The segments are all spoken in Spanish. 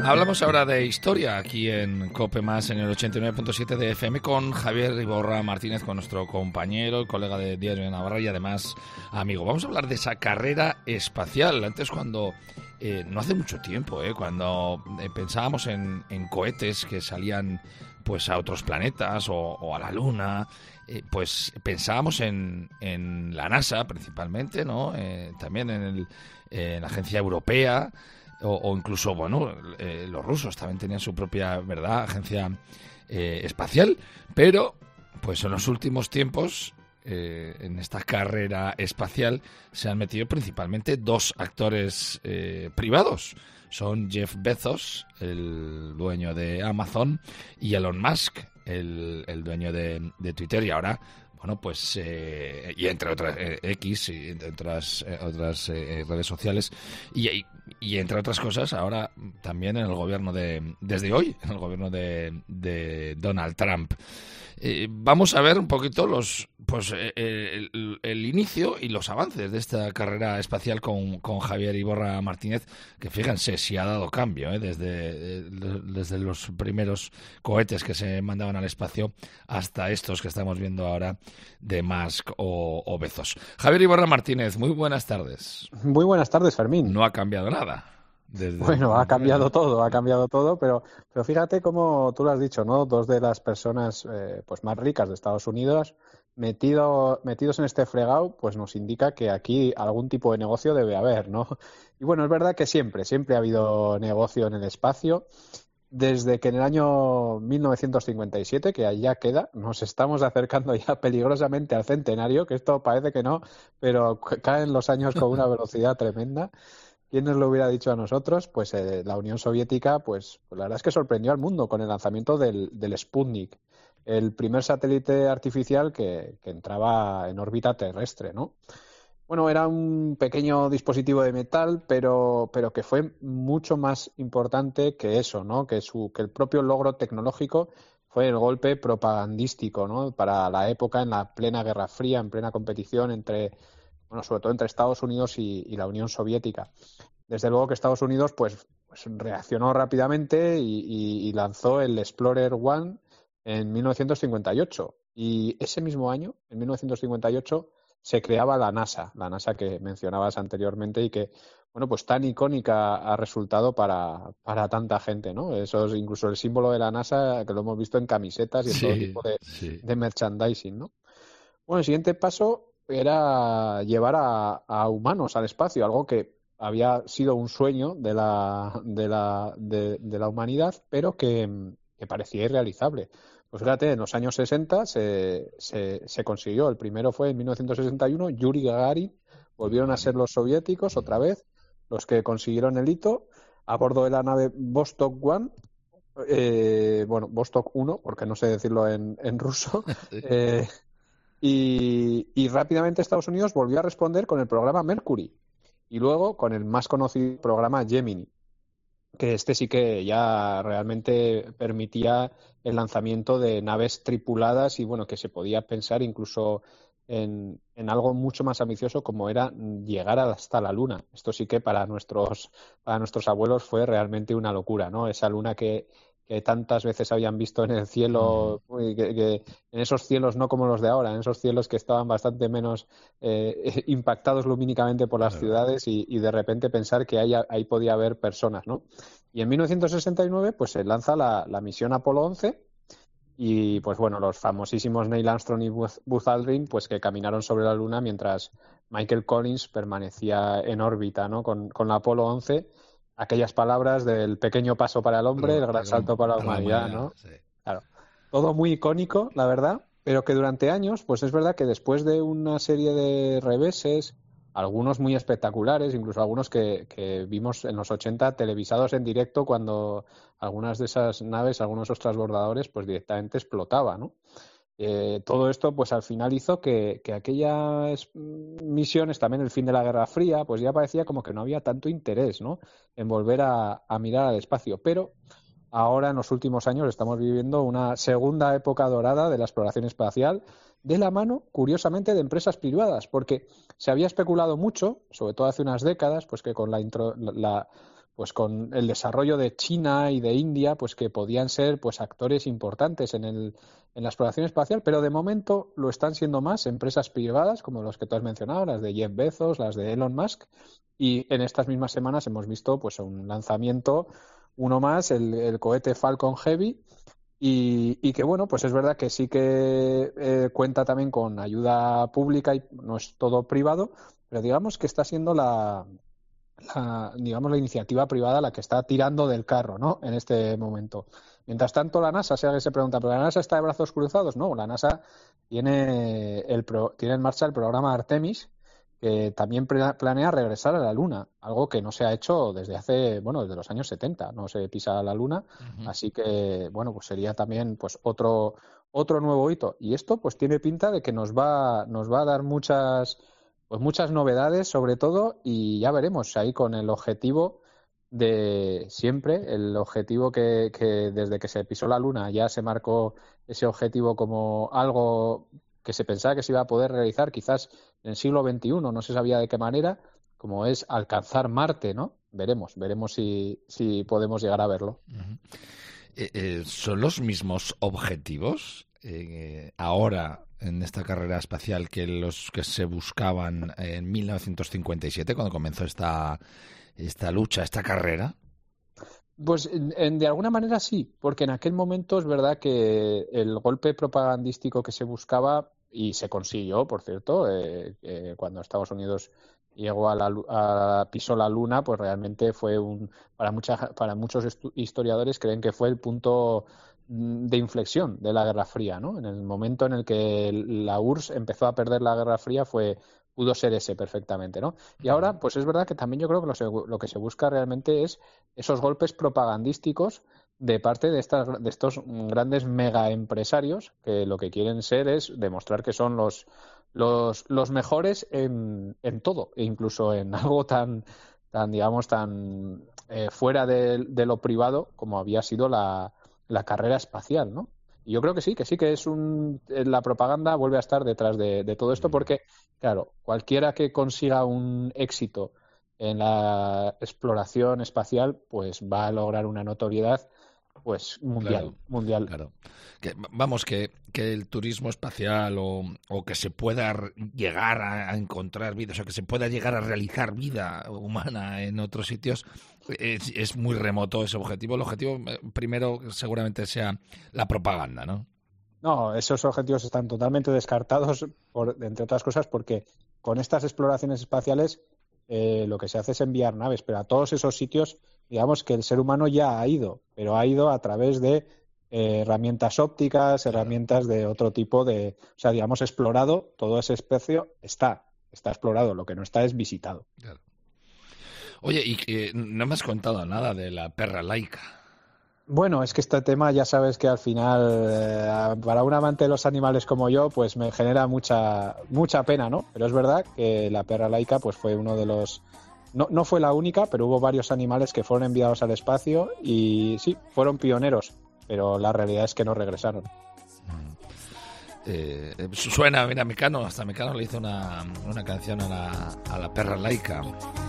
Hablamos ahora de historia aquí en COPE+, en el 89.7 de FM, con Javier Iborra Martínez, con nuestro compañero, colega de Diario de Navarra y además amigo. Vamos a hablar de esa carrera espacial. Antes, cuando, no hace mucho tiempo, cuando pensábamos en cohetes que salían pues a otros planetas o a la Luna, pues pensábamos en la NASA principalmente, ¿no? También en la Agencia Europea, o incluso, bueno, los rusos también tenían su propia, ¿verdad?, agencia espacial, pero pues en los últimos tiempos, en esta carrera espacial, se han metido principalmente dos actores privados. Son Jeff Bezos, el dueño de Amazon, y Elon Musk, el dueño de Twitter, y ahora, bueno, pues, y entre otras, X, y entre otras redes sociales, y entre otras cosas, ahora también en el gobierno desde hoy, en el gobierno de Donald Trump. Vamos a ver un poquito el inicio y los avances de esta carrera espacial con Javier Iborra Martínez, que fíjense si ha dado cambio, desde los primeros cohetes que se mandaban al espacio hasta estos que estamos viendo ahora de Musk o Bezos. Javier Iborra Martínez, muy buenas tardes. Muy buenas tardes, Fermín. No ha cambiado nada. Bueno, ha cambiado todo, pero fíjate cómo tú lo has dicho, ¿no? Dos de las personas pues más ricas de Estados Unidos metidos en este fregado, pues nos indica que aquí algún tipo de negocio debe haber, ¿no? Y bueno, es verdad que siempre ha habido negocio en el espacio. Desde que en el año 1957, que allá queda, nos estamos acercando ya peligrosamente al centenario, que esto parece que no, pero caen los años con una velocidad tremenda. ¿Quién nos lo hubiera dicho a nosotros? Pues la Unión Soviética, pues la verdad es que sorprendió al mundo con el lanzamiento del Sputnik, el primer satélite artificial que entraba en órbita terrestre, ¿no? Bueno, era un pequeño dispositivo de metal, pero que fue mucho más importante que eso, ¿no? Que el propio logro tecnológico fue el golpe propagandístico, ¿no? Para la época, en la plena Guerra Fría, en plena competición sobre todo entre Estados Unidos y la Unión Soviética. Desde luego que Estados Unidos pues reaccionó rápidamente y lanzó el Explorer 1 en 1958. Y ese mismo año, en 1958, se creaba la NASA que mencionabas anteriormente y que, bueno, pues tan icónica ha resultado para tanta gente, ¿no? Eso es incluso el símbolo de la NASA, que lo hemos visto en camisetas y en todo tipo de merchandising, ¿no? Bueno, el siguiente paso era llevar a humanos al espacio, algo que había sido un sueño de la humanidad, pero que parecía irrealizable. Pues fíjate, en los años 60 se consiguió. El primero fue en 1961, Yuri Gagarin. Volvieron a ser los soviéticos otra vez los que consiguieron el hito a bordo de la nave Vostok 1. Vostok 1, porque no sé decirlo en ruso. Y rápidamente Estados Unidos volvió a responder con el programa Mercury y luego con el más conocido programa Gemini, que este sí que ya realmente permitía el lanzamiento de naves tripuladas y bueno, que se podía pensar incluso en algo mucho más ambicioso como era llegar hasta la Luna. Esto sí que para nuestros abuelos fue realmente una locura, ¿no? Esa luna que tantas veces habían visto en el cielo, que en esos cielos no como los de ahora, en esos cielos que estaban bastante menos impactados lumínicamente por las ciudades y de repente pensar que ahí podía haber personas, ¿no? Y en 1969 pues se lanza la misión Apolo 11 y pues bueno, los famosísimos Neil Armstrong y Buzz Aldrin pues que caminaron sobre la Luna mientras Michael Collins permanecía en órbita, ¿no? Con la Apolo 11, aquellas palabras del pequeño paso para el hombre, el gran salto para la humanidad, ¿no? Sí. Claro. Todo muy icónico, la verdad, pero que durante años, pues es verdad que después de una serie de reveses, algunos muy espectaculares, incluso algunos que vimos en los 80 televisados en directo cuando algunas de esas naves, algunos de esos transbordadores, pues directamente explotaban, ¿no? Todo esto, pues al final hizo que aquellas misiones, también el fin de la Guerra Fría, pues ya parecía como que no había tanto interés, ¿no? En volver a mirar al espacio. Pero ahora, en los últimos años, estamos viviendo una segunda época dorada de la exploración espacial, de la mano, curiosamente, de empresas privadas, porque se había especulado mucho, sobre todo hace unas décadas, pues que con pues con el desarrollo de China y de India, pues que podían ser pues actores importantes en la exploración espacial, pero de momento lo están siendo más empresas privadas, como los que tú has mencionado, las de Jeff Bezos, las de Elon Musk, y en estas mismas semanas hemos visto pues un lanzamiento, uno más, el cohete Falcon Heavy, y que bueno, pues es verdad que sí que cuenta también con ayuda pública y no es todo privado, pero digamos que está siendo digamos la iniciativa privada la que está tirando del carro, ¿no? En este momento. Mientras tanto, la NASA, si alguien se pregunta, ¿pero la NASA está de brazos cruzados? No, la NASA tiene en marcha el programa Artemis, que también planea regresar a la Luna, algo que no se ha hecho desde los años 70, no se pisa la Luna, así que, bueno, pues sería también pues otro nuevo hito. Y esto pues tiene pinta de que nos va a dar muchas novedades sobre todo, y ya veremos ahí con el objetivo de siempre, el objetivo que desde que se pisó la Luna ya se marcó ese objetivo como algo que se pensaba que se iba a poder realizar quizás en el siglo XXI, no se sabía de qué manera, como es alcanzar Marte, ¿no? Veremos si podemos llegar a verlo. ¿Son los mismos objetivos ahora en esta carrera espacial que los que se buscaban en 1957, cuando comenzó esta lucha, esta carrera? Pues de alguna manera sí, porque en aquel momento es verdad que el golpe propagandístico que se buscaba y se consiguió, por cierto, cuando Estados Unidos llegó pisó la Luna, pues realmente fue para muchos historiadores creen que fue el punto de inflexión de la Guerra Fría, ¿no? En el momento en el que la URSS empezó a perder la Guerra Fría pudo ser ese perfectamente, ¿no? Y ahora, pues es verdad que también yo creo que lo que se busca realmente es esos golpes propagandísticos de parte de estos grandes mega empresarios que lo que quieren ser es demostrar que son los mejores en todo, e incluso en algo tan digamos, tan fuera de lo privado como había sido la carrera espacial, ¿no? Y yo creo que sí es la propaganda vuelve a estar detrás de todo esto porque, claro, cualquiera que consiga un éxito en la exploración espacial, pues va a lograr una notoriedad pues mundial. Claro. Que el turismo espacial o que se pueda llegar a encontrar vida, o sea, que se pueda llegar a realizar vida humana en otros sitios, es muy remoto ese objetivo. El objetivo primero seguramente sea la propaganda, ¿no? No, esos objetivos están totalmente descartados, entre otras cosas, porque con estas exploraciones espaciales lo que se hace es enviar naves, pero a todos esos sitios, digamos que el ser humano ya ha ido, pero ha ido a través de herramientas ópticas, herramientas de otro tipo o sea, digamos, explorado, todo ese espacio está explorado, lo que no está es visitado. Claro. Oye, y que no me has contado nada de la perra laica. Bueno, es que este tema ya sabes que al final, para un amante de los animales como yo, pues me genera mucha pena, ¿no? Pero es verdad que la perra laica pues fue uno de los... No fue la única, pero hubo varios animales que fueron enviados al espacio y sí, fueron pioneros, pero la realidad es que no regresaron. Suena, mira, Mecano, hasta Mecano le hizo una canción a la perra laica.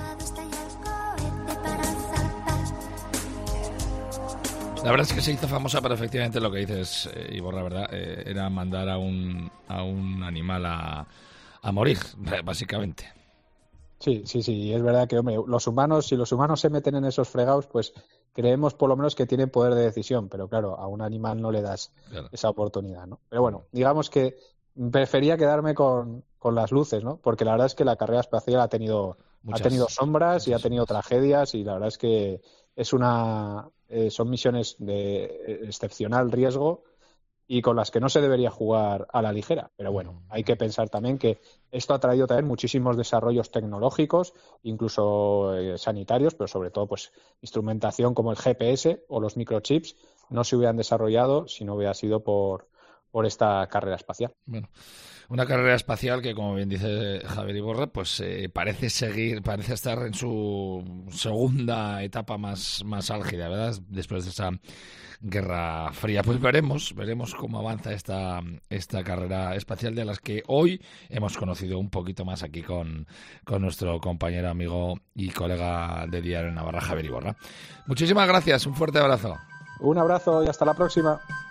La verdad es que se hizo famosa, pero efectivamente lo que dices, Ivor, la verdad, era mandar a un animal a morir, básicamente. Sí, es verdad que, hombre, si los humanos se meten en esos fregados, pues creemos por lo menos que tienen poder de decisión, pero claro, a un animal no le das esa oportunidad, ¿no? Pero bueno, digamos que prefería quedarme con las luces, ¿no? Porque la verdad es que la carrera espacial ha tenido sombras y ha tenido tragedias y la verdad es que son misiones de excepcional riesgo y con las que no se debería jugar a la ligera. Pero bueno, hay que pensar también que esto ha traído también muchísimos desarrollos tecnológicos, incluso sanitarios, pero sobre todo pues instrumentación como el GPS o los microchips no se hubieran desarrollado si no hubiera sido por por esta carrera espacial. Bueno, una carrera espacial que, como bien dice Javier Iborra, pues parece estar en su segunda etapa más álgida, ¿verdad? Después de esa Guerra Fría. Pues veremos cómo avanza esta carrera espacial, de las que hoy hemos conocido un poquito más aquí con nuestro compañero, amigo y colega de Diario de Navarra, Javier Iborra. Muchísimas gracias, un fuerte abrazo. Un abrazo y hasta la próxima.